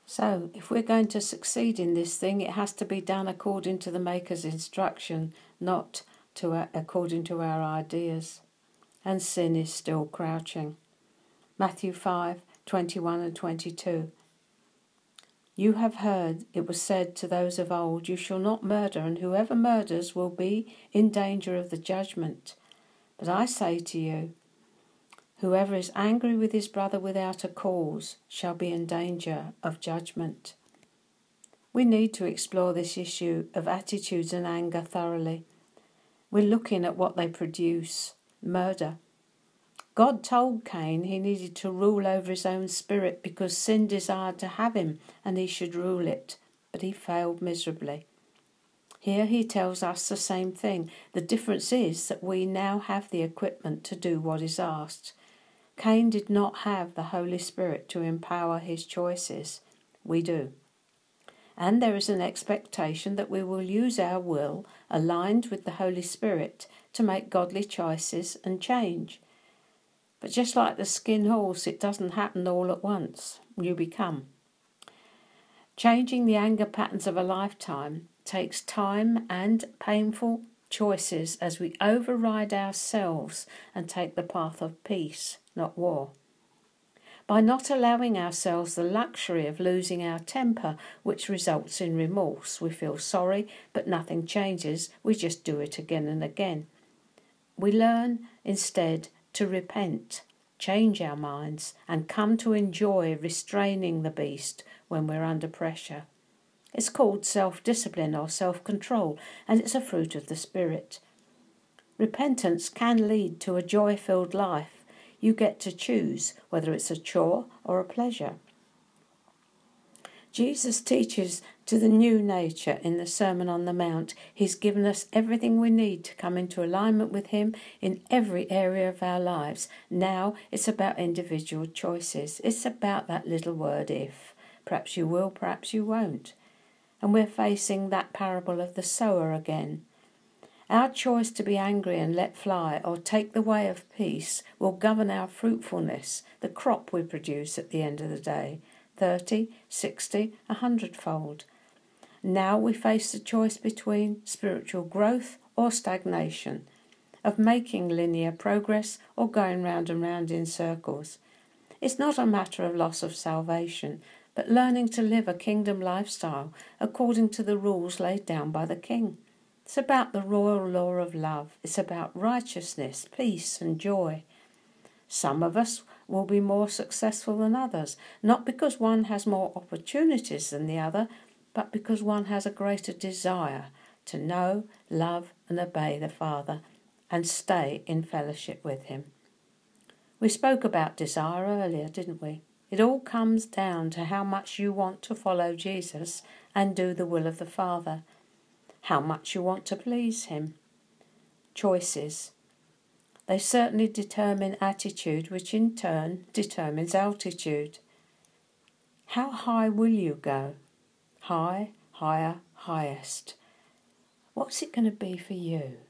So, if we're going to succeed in this thing, it has to be done according to the Maker's instruction, not according to our ideas. And sin is still crouching. Matthew 5:21 and 22. You have heard it was said to those of old, you shall not murder, and whoever murders will be in danger of the judgment. But I say to you, whoever is angry with his brother without a cause shall be in danger of judgment. We need to explore this issue of attitudes and anger thoroughly. We're looking at what they produce: murder. God told Cain he needed to rule over his own spirit because sin desired to have him and he should rule it, but he failed miserably. Here he tells us the same thing. The difference is that we now have the equipment to do what is asked. Cain did not have the Holy Spirit to empower his choices. We do. And there is an expectation that we will use our will, aligned with the Holy Spirit, to make godly choices and change. But just like the skin horse, it doesn't happen all at once. You become. Changing the anger patterns of a lifetime takes time and painful choices as we override ourselves and take the path of peace, not war. By not allowing ourselves the luxury of losing our temper, which results in remorse. We feel sorry, but nothing changes. We just do it again and again. We learn instead to repent, change our minds, and come to enjoy restraining the beast when we're under pressure. It's called self-discipline or self-control, and it's a fruit of the Spirit. Repentance can lead to a joy-filled life. You get to choose whether it's a chore or a pleasure. Jesus teaches to the new nature in the Sermon on the Mount. He's given us everything we need to come into alignment with him in every area of our lives. Now it's about individual choices. It's about that little word if. Perhaps you will, perhaps you won't. And we're facing that parable of the sower again. Our choice to be angry and let fly or take the way of peace will govern our fruitfulness, the crop we produce at the end of the day, 30, 60, 100-fold. Now we face the choice between spiritual growth or stagnation, of making linear progress or going round and round in circles. It's not a matter of loss of salvation, but learning to live a kingdom lifestyle according to the rules laid down by the King. It's about the royal law of love. It's about righteousness, peace and joy. Some of us will be more successful than others, not because one has more opportunities than the other, but because one has a greater desire to know, love and obey the Father and stay in fellowship with him. We spoke about desire earlier, didn't we? It all comes down to how much you want to follow Jesus and do the will of the Father. How much you want to please him. Choices. They certainly determine attitude, which in turn determines altitude. How high will you go? High, higher, highest. What's it going to be for you?